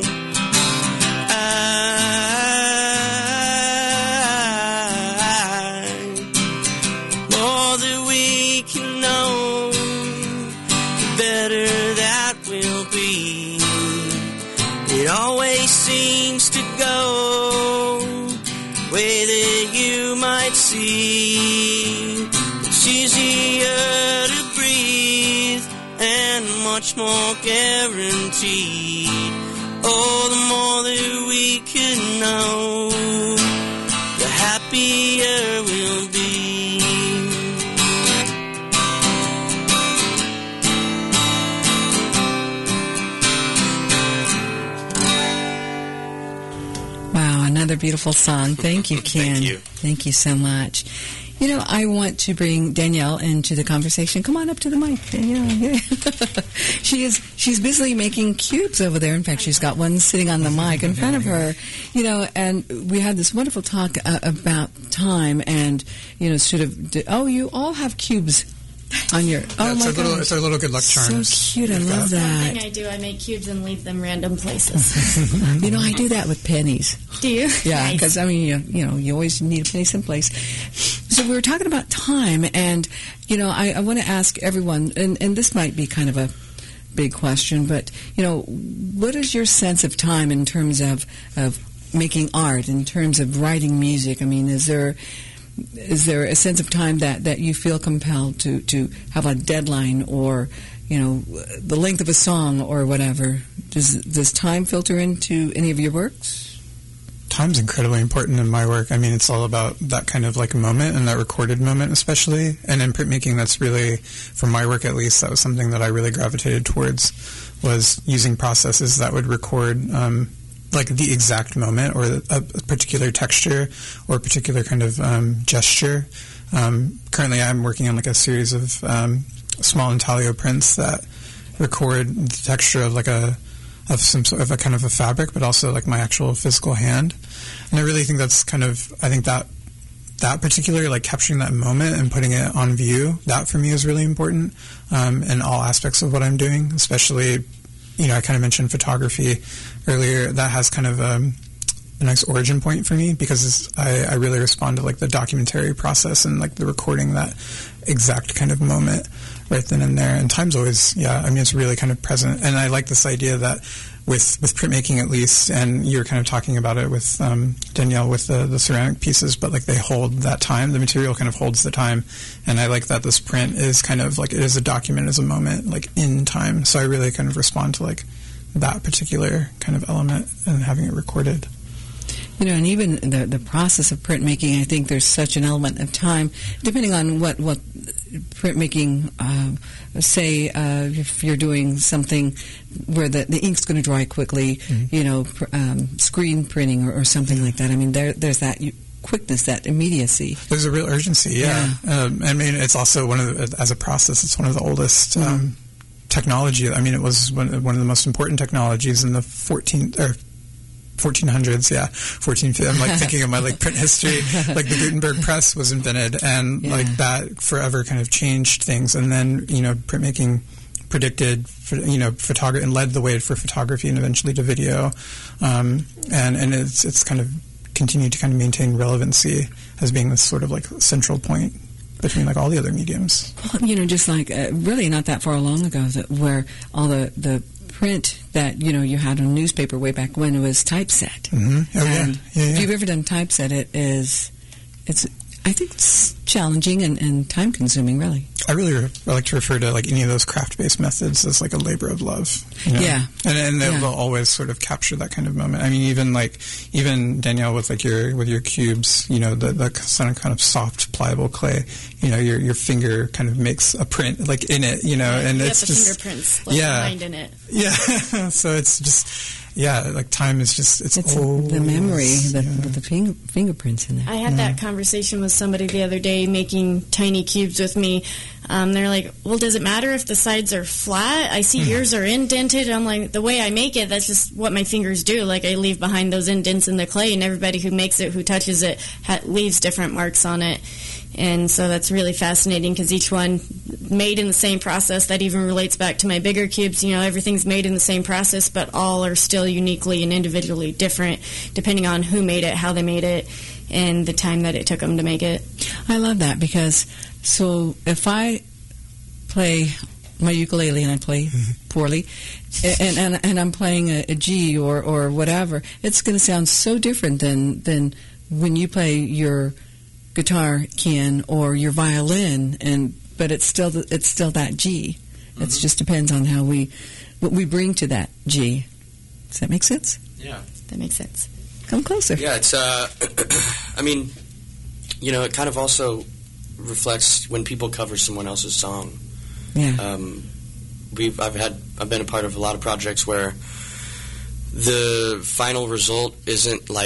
S9: More than we can know, the better that will be. It always seems to go the way that you might see. It's easier to breathe and much more guaranteed. Oh, the more that we can know, the happier we'll be.
S2: Wow, another beautiful song. Thank you, Ken.
S8: Thank you.
S2: Thank you so much. You know, I want to bring Danielle into the conversation. Come on up to the mic, Danielle. She's busily making cubes over there. In fact, she's got one sitting on the mic in front of her. You know, and we had this wonderful talk about time and, you know, you all have cubes on your...
S12: It's our little good luck charms.
S2: So cute. I love that.
S3: One thing I do, I make cubes and leave them random places.
S2: You know, I do that with pennies.
S3: Do you?
S2: Yeah,
S3: Nice.
S2: because, I mean, you know, you always need a penny someplace. So we were talking about time, and, you know, I want to ask everyone, and this might be kind of a big question, but, you know, what is your sense of time in terms of making art, in terms of writing music? I mean, is there a sense of time that you feel compelled to have a deadline, or, you know, the length of a song or whatever? Does time filter into any of your works?
S12: Time's incredibly important in my work. I mean, it's all about that kind of like moment and that recorded moment especially. And in printmaking, that's really, for my work at least, that was something that I really gravitated towards, was using processes that would record like the exact moment or a particular texture or a particular kind of gesture. Currently, I'm working on like a series of small intaglio prints that record the texture of like of some sort of a kind of a fabric, but also like my actual physical hand. And I really think that's kind of, I think that particular, like capturing that moment and putting it on view, that for me is really important in all aspects of what I'm doing, especially, you know, I kind of mentioned photography earlier. That has kind of a nice origin point for me, because I really respond to like the documentary process and like the recording that exact kind of moment right then and there. And time's always, I mean, it's really kind of present. And I like this idea that with printmaking at least, and you were kind of talking about it with Danielle with the ceramic pieces, but like they hold that time. The material kind of holds the time. And I like that this print is kind of like, it is a document, as a moment, like in time. So I really kind of respond to like that particular kind of element and having it recorded.
S2: You know, and even the process of printmaking, I think there's such an element of time, depending on what printmaking, say, if you're doing something where the ink's going to dry quickly, you know, screen printing or something like that. I mean, there's that quickness, that immediacy.
S12: There's a real urgency, yeah. I mean, it's also as a process, it's one of the oldest technology. I mean, it was one of the most important technologies in the 1400s, 1450. I'm like thinking of my like print history. Like the Gutenberg press was invented, and like that forever kind of changed things. And then, you know, printmaking predicted, you know, photography, and led the way for photography and eventually to video. And it's kind of continued to kind of maintain relevancy as being this sort of like central point between like all the other mediums.
S2: Well, you know, just like really not that far long ago, where all the print that, you know, you had on newspaper way back when, it was typeset. If you've ever done typeset, I think it's challenging and time consuming, really.
S12: I like to refer to like any of those craft-based methods as like a labor of love. You know?
S2: Yeah.
S12: And they'll always sort of capture that kind of moment. I mean, even Danielle with like your cubes, you know, the kind of soft, pliable clay, you know, your finger kind of makes a print like in it, you know, and
S3: you
S12: it's
S3: got the
S12: just
S3: fingerprints left behind in it.
S12: Yeah. So it's just, like time is just, it's old.
S2: The memory, the fingerprints in there.
S3: I had that conversation with somebody the other day making tiny cubes with me. They're like, well, does it matter if the sides are flat? I see yours are indented. I'm like, the way I make it, that's just what my fingers do. Like, I leave behind those indents in the clay, and everybody who makes it, who touches it, leaves different marks on it. And so that's really fascinating, because each one made in the same process. That even relates back to my bigger cubes. You know, everything's made in the same process, but all are still uniquely and individually different, depending on who made it, how they made it, and the time that it took them to make it.
S2: I love that, because so if I play my ukulele and I play poorly, and I'm playing a G or whatever, it's going to sound so different than when you play your guitar, Ken, or your violin, but it's still that G. It just depends on what we bring to that G. Does that make sense?
S8: Yeah,
S3: that makes sense.
S2: Come closer.
S8: Yeah, it's. I mean, you know, it kind of also reflects when people cover someone else's song.
S2: Yeah.
S8: I've been a part of a lot of projects where the final result isn't like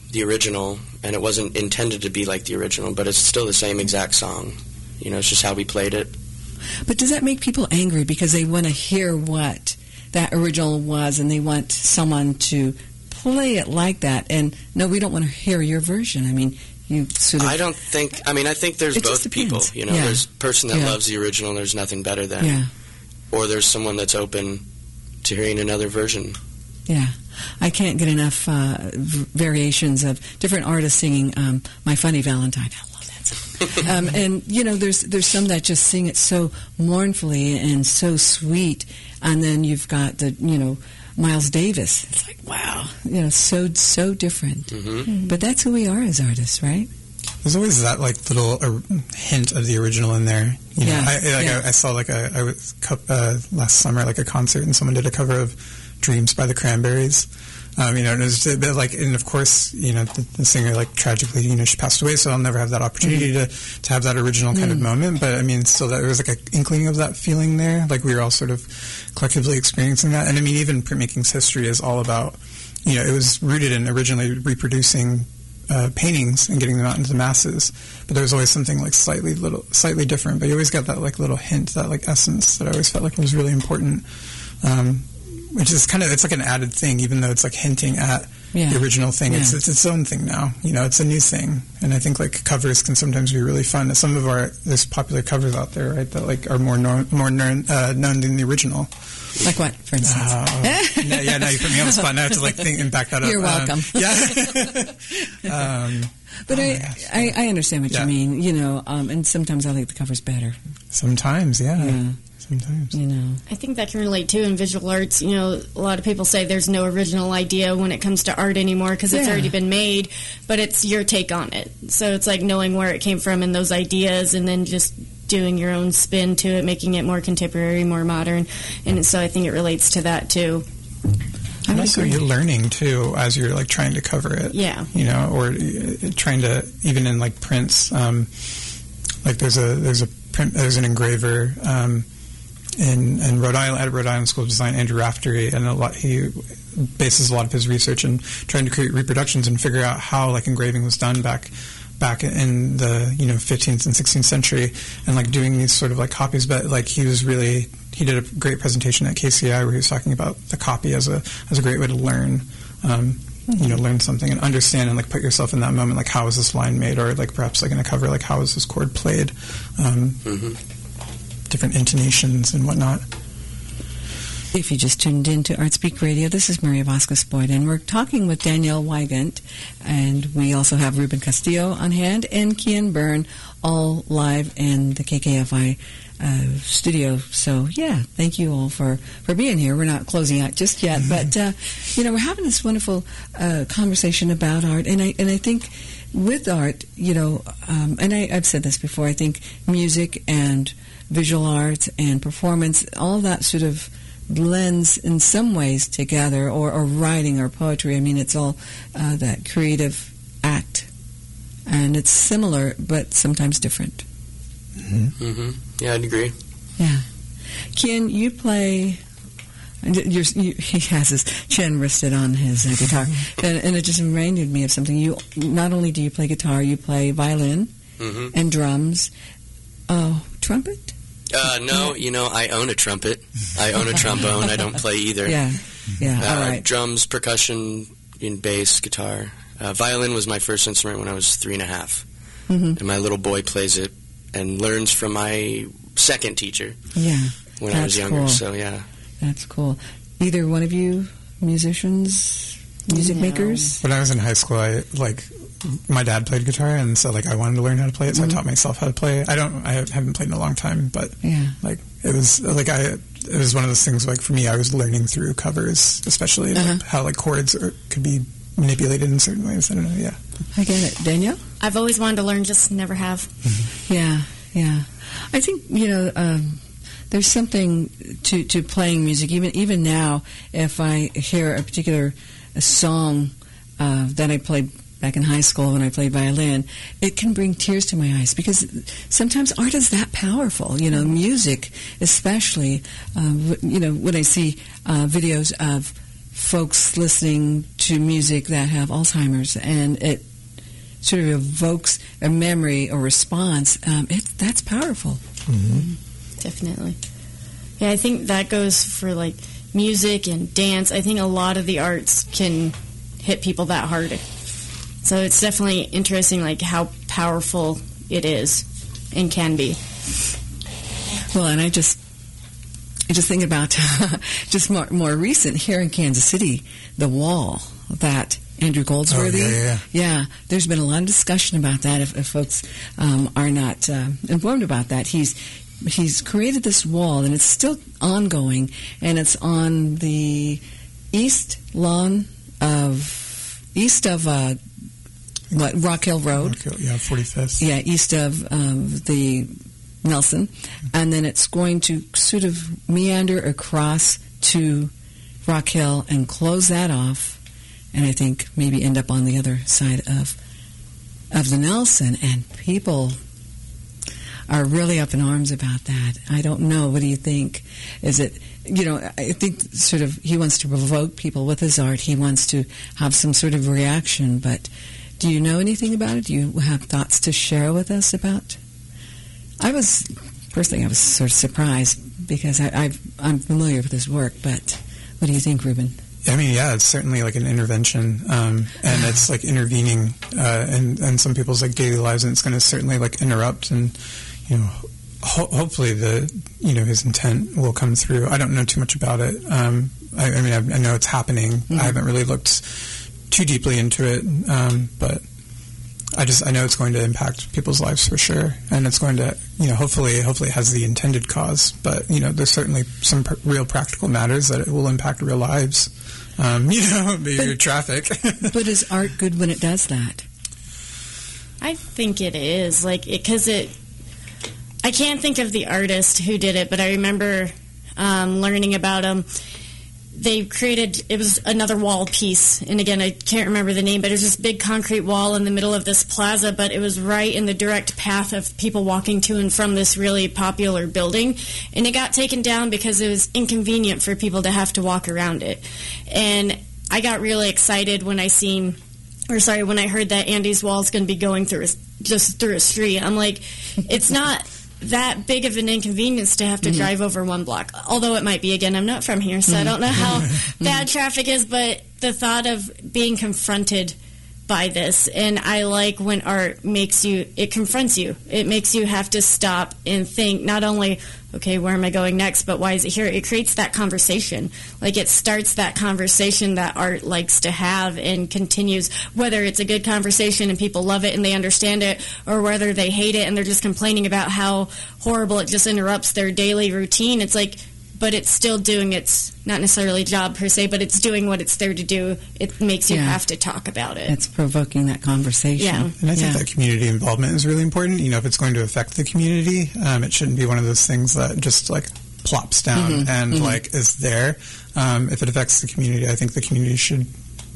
S8: the original, and it wasn't intended to be like the original, but it's still the same exact song. You know, it's just how we played it.
S2: But does that make people angry because they want to hear what that original was and they want someone to play it like that? And no, we don't want to hear your version. I mean, you sort of... I
S8: think there's both people. You know, there's a person that loves the original and there's nothing better than.
S2: Yeah.
S8: Or there's someone that's open to hearing another version.
S2: Yeah. I can't get enough variations of different artists singing My Funny Valentine. I love that song. And, you know, there's some that just sing it so mournfully and so sweet. And then you've got the, you know, Miles Davis. It's like, wow, you know, so different. Mm-hmm. But that's who we are as artists, right?
S12: There's always that like little hint of the original in there. You know, I saw like last summer like a concert and someone did a cover of Dreams by the Cranberries. You know, and it was a bit like, and of course, you know, the singer like tragically, you know, she passed away, so I'll never have that opportunity to have that original kind of moment. But I mean, still, there was like an inkling of that feeling there. Like we were all sort of collectively experiencing that. And I mean, even Printmaking's history is all about, you know, it was rooted in originally reproducing paintings and getting them out into the masses. But there was always something like slightly different. But you always got that like little hint, that like essence that I always felt like was really important. Which is kind of, it's like an added thing, even though it's like hinting at the original thing. Yeah. It's its own thing now. You know, it's a new thing. And I think like covers can sometimes be really fun. Some of there's popular covers out there, right, that like are more known than the original.
S2: Like what, for instance?
S12: No, you put me on the spot. Now I have to like think and back that up.
S2: You're welcome. But I understand what you mean, you know, and sometimes I like the covers better.
S12: Sometimes, yeah. Sometimes.
S2: You know,
S3: I think that can relate too in visual arts. You know, a lot of people say there's no original idea when it comes to art anymore because it's already been made, but it's your take on it. So it's like knowing where it came from and those ideas, and then just doing your own spin to it, making it more contemporary, more modern. And so I think it relates to that too.
S12: And also you're learning too as you're like trying to cover it.
S3: Yeah.
S12: You know, or trying to, even in like prints, like there's an engraver in Rhode Island, at Rhode Island School of Design, Andrew Raftery, and he bases a lot of his research in trying to create reproductions and figure out how like engraving was done back in the 15th and 16th century, and like doing these sort of like copies. But like he did a great presentation at KCI where he was talking about the copy as a great way to learn. Learn something and understand and like put yourself in that moment, like how is this line made, or like perhaps like in a cover, like how is this chord played, different intonations and whatnot.
S2: If you just tuned in to ArtSpeak Radio, this is Maria Vasquez-Boyd, and we're talking with Danielle Wygant, and we also have Ruben Castillo on hand and Kian Byrne, all live in the KKFI studio. So, yeah, thank you all for being here. We're not closing out just yet, but, we're having this wonderful conversation about art, and I think with art, and I've said this before, I think music and visual arts and performance, all that sort of blends in some ways together, or writing or poetry. I mean, it's all that creative act, and it's similar but sometimes different.
S8: Yeah, I'd agree.
S2: Yeah. Kian, you play... he has his chin rested on his guitar, and it just reminded me of something. You not only do you play guitar, you play violin and drums. Trumpet?
S8: No, I own a trumpet. I own a trombone. I don't play either.
S2: Yeah, all right.
S8: Drums, percussion, bass, guitar. Violin was my first instrument when I was 3.5. And my little boy plays it and learns from my second teacher when I was younger. Cool. So, yeah.
S2: That's cool. Either one of you musicians, music makers?
S12: When I was in high school, my dad played guitar, and so I wanted to learn how to play it, so I taught myself how to play. I haven't played in a long time, but it was it was one of those things for me, I was learning through covers, especially how chords could be manipulated in certain ways. I don't know. Yeah,
S2: I get it. Danielle?
S3: I've always wanted to learn, just never have.
S2: Yeah. I think there's something to playing music. Even now, if I hear a particular song that I played back in high school when I played violin, it can bring tears to my eyes, because sometimes art is that powerful. Music especially. When I see videos of folks listening to music that have Alzheimer's, and it sort of evokes a memory or response. That's powerful.
S12: Mm-hmm.
S3: Definitely. Yeah, I think that goes for like music and dance. I think a lot of the arts can hit people that hard. So it's definitely interesting, like how powerful it is and can be.
S2: Well, and I just think about just more recent here in Kansas City, the wall that Andrew Goldsworthy.
S12: Oh, yeah.
S2: There's been a lot of discussion about that. If folks are not informed about that, he's created this wall, and it's still ongoing, and it's on the east of Rock Hill Road.
S12: 45th.
S2: Yeah, east of the Nelson, and then it's going to sort of meander across to Rock Hill and close that off, and I think maybe end up on the other side of the Nelson, and people are really up in arms about that. I don't know. What do you think? Is it, I think sort of he wants to provoke people with his art. He wants to have some sort of reaction, but do you know anything about it? Do you have thoughts to share with us about? I was sort of surprised because I'm familiar with his work, but what do you think, Ruben?
S12: I mean, yeah, it's certainly like an intervention, and it's like intervening in some people's like daily lives, and it's going to certainly like interrupt, and hopefully his intent will come through. I don't know too much about it. I know it's happening. Mm-hmm. I haven't really looked too deeply into it, but I know it's going to impact people's lives for sure, and it's going to, hopefully it has the intended cause. But there's certainly some real practical matters that it will impact real lives. Your traffic.
S2: But is art good when it does that?
S3: I think it is, because I can't think of the artist who did it, but I remember learning about him. They created, it was another wall piece, and again, I can't remember the name, but it was this big concrete wall in the middle of this plaza, but it was right in the direct path of people walking to and from this really popular building, and it got taken down because it was inconvenient for people to have to walk around it. And I got really excited when I heard that Andy's wall is going to be going through a street. I'm like, it's not that big of an inconvenience to have to drive over one block. Although it might be, again, I'm not from here, so I don't know how bad traffic is, but the thought of being confronted by this, and I like when art it confronts you. It makes you have to stop and think, not only, okay, where am I going next, but why is it here? It creates that conversation. It starts that conversation that art likes to have and continues, whether it's a good conversation and people love it and they understand it, or whether they hate it and they're just complaining about how horrible it just interrupts their daily routine. It's but it's still doing its, not necessarily job per se, but it's doing what it's there to do. It makes you have to talk about it.
S2: It's provoking that conversation.
S3: Yeah.
S12: And I think that community involvement is really important. If it's going to affect the community, it shouldn't be one of those things that just plops down and is there. If it affects the community, I think the community should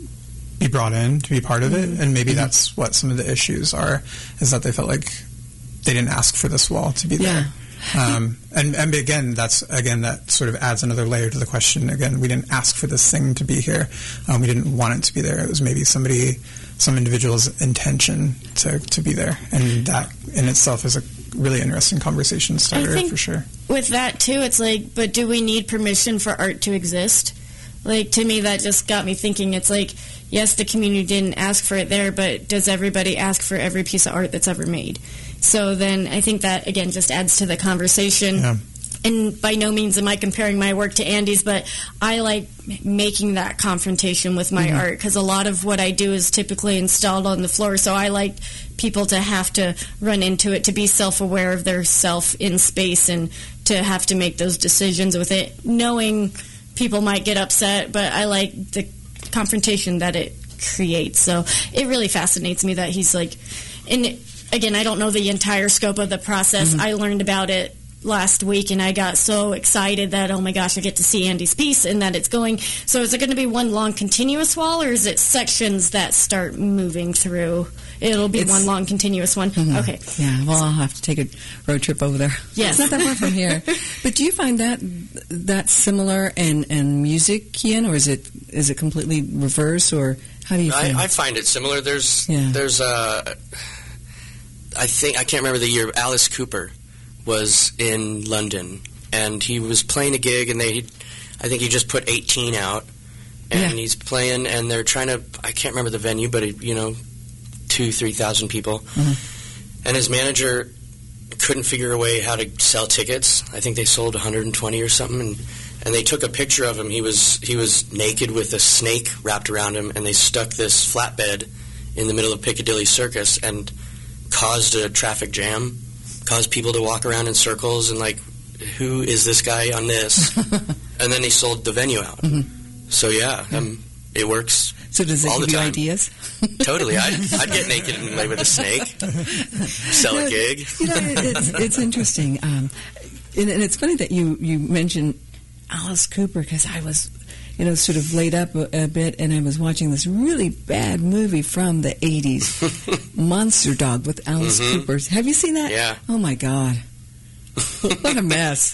S12: be brought in to be part of it. And maybe that's what some of the issues are, is that they felt like they didn't ask for this wall to be there. And again, that sort of adds another layer to the question. Again, we didn't ask for this thing to be here. We didn't want it to be there. It was maybe some individual's intention to be there, and that in itself is a really interesting conversation starter for sure.
S3: With that too, it's but do we need permission for art to exist? To me, that just got me thinking. It's yes, the community didn't ask for it there, but does everybody ask for every piece of art that's ever made? So then I think that, again, just adds to the conversation. Yeah. And by no means am I comparing my work to Andy's, but I like making that confrontation with my art, because a lot of what I do is typically installed on the floor, so I like people to have to run into it, to be self-aware of their self in space, and to have to make those decisions with it, knowing people might get upset, but I like the confrontation that it creates. So it really fascinates me that he's and again, I don't know the entire scope of the process. I learned about it last week, and I got so excited that, oh my gosh, I get to see Andy's piece and that it's going. So is it going to be one long continuous wall, or is it sections that start moving through? It'll be one long continuous one. Okay.
S2: Yeah, well, I'll have to take a road trip over there.
S3: Yes.
S2: It's not that far from here. But do you find that similar in music, Kian, or is it is it completely reverse, or how do you feel?
S8: I find it similar. There's I can't remember the year. Alice Cooper was in London, and he was playing a gig, and I think he just put 18 out, and he's playing, and they're trying to, I can't remember the venue, but 2,000-3,000 people, and his manager couldn't figure a way how to sell tickets. I think they sold 120 or something, and they took a picture of him. He was naked with a snake wrapped around him, and they stuck this flatbed in the middle of Piccadilly Circus and caused a traffic jam, caused people to walk around in circles and like, who is this guy on this? And then they sold the venue out. So it works.
S2: So does it
S8: all
S2: give
S8: the
S2: you
S8: time.
S2: ideas?
S8: Totally. I'd get naked and lay with a snake, sell a gig.
S2: It's interesting. And it's funny that you mentioned Alice Cooper, because I was, sort of laid up a bit, and I was watching this really bad movie from the 80s, Monster Dog with Alice Cooper. Have you seen that?
S8: Yeah.
S2: Oh, my God. What a mess.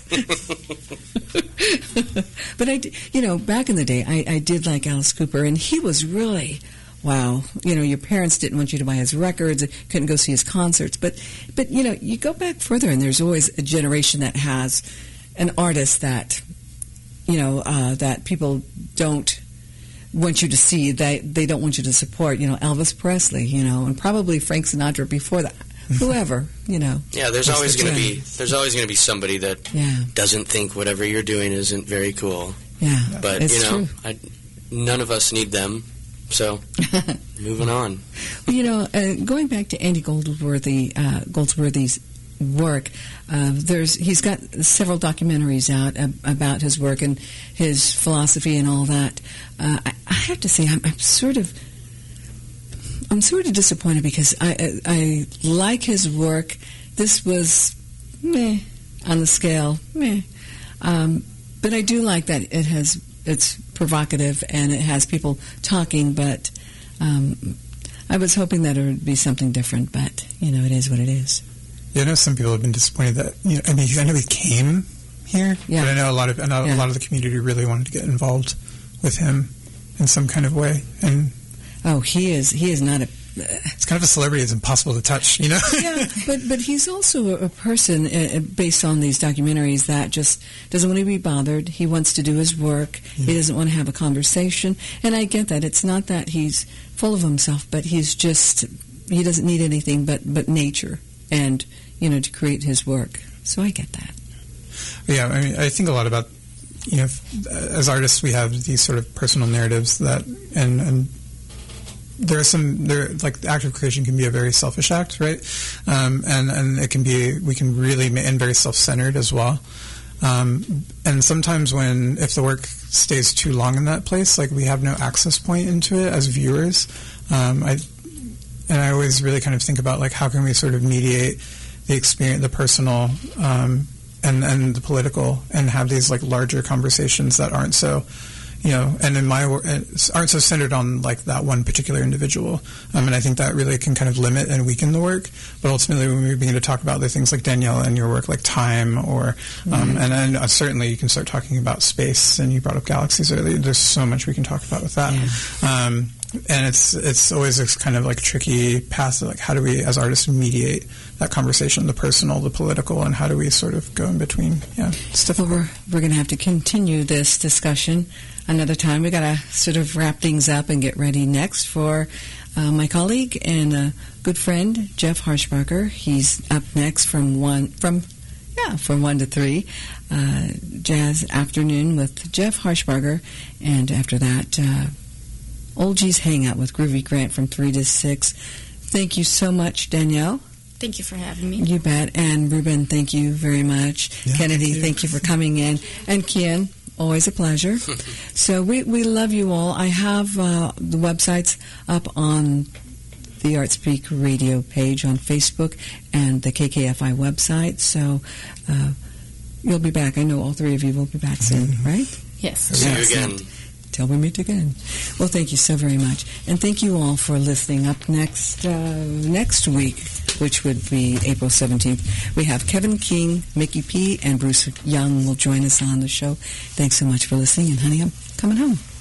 S2: But back in the day, I did like Alice Cooper, and he was really, wow. Your parents didn't want you to buy his records, couldn't go see his concerts. But you go back further, and there's always a generation that has an artist that, that people don't want you to see, that they don't want you to support. Elvis Presley, and probably Frank Sinatra before that. Whoever, Yeah,
S8: there's always going to be somebody that doesn't think whatever you're doing isn't very cool.
S2: Yeah,
S8: but
S2: it's true.
S8: None of us need them. So, moving on.
S2: Going back to Andy Goldsworthy's work, he's got several documentaries out about his work and his philosophy and all that. I have to say, I'm sort of disappointed, because I like his work. This was meh on the scale, meh. But I do like that it's provocative and it has people talking. But I was hoping that it would be something different. But it is what it is.
S12: Yeah, I know some people have been disappointed that I know he came here, but I know a lot of the community really wanted to get involved with him in some kind of way. And he is not a. It's kind of a celebrity. It's impossible to touch, Yeah,
S2: but he's also a person, based on these documentaries, that just doesn't want to be bothered. He wants to do his work. He doesn't want to have a conversation. And I get that. It's not that he's full of himself, but he doesn't need anything but nature and, to create his work. So I get that.
S12: Yeah, I think a lot about, as artists, we have these sort of personal narratives that, and like the act of creation can be a very selfish act, right? And it can be, we can really, and very self-centered as well. And sometimes if the work stays too long in that place, like we have no access point into it as viewers. I always really kind of think about like how can we sort of mediate the experience, the personal, and the political, and have these like larger conversations that aren't so, and in my work, aren't so centered on like that one particular individual. And I think that really can kind of limit and weaken the work. But ultimately, when we begin to talk about the things like Danielle and your work, like time, or and then certainly you can start talking about space. And you brought up galaxies earlier. There's so much we can talk about with that. Yeah. And it's always this kind of like tricky path of like how do we as artists mediate that conversation, the personal, the political, and how do we sort of go in between? Yeah, it's difficult.
S2: Well, we're going to have to continue this discussion another time. We got to sort of wrap things up and get ready next for my colleague and good friend Jeff Harshbarger. He's up next from 1 to 3, Jazz Afternoon with Jeff Harshbarger, and after that, Old G's Hangout with Groovy Grant from 3 to 6. Thank you so much, Danielle.
S3: Thank you for having me.
S2: You bet. And Ruben, thank you very much. Yeah, Kennedy, thank you for coming in. And Kian, always a pleasure. So we love you all. I have the websites up on the ArtSpeak radio page on Facebook and the KKFI website. So you'll be back. I know all three of you will be back soon, right?
S3: Yes.
S8: See you again.
S2: Till we meet again. Well, thank you so very much. And thank you all for listening. Up next week, which would be April 17th, we have Kevin King, Mickey P., and Bruce Young will join us on the show. Thanks so much for listening. And honey, I'm coming home.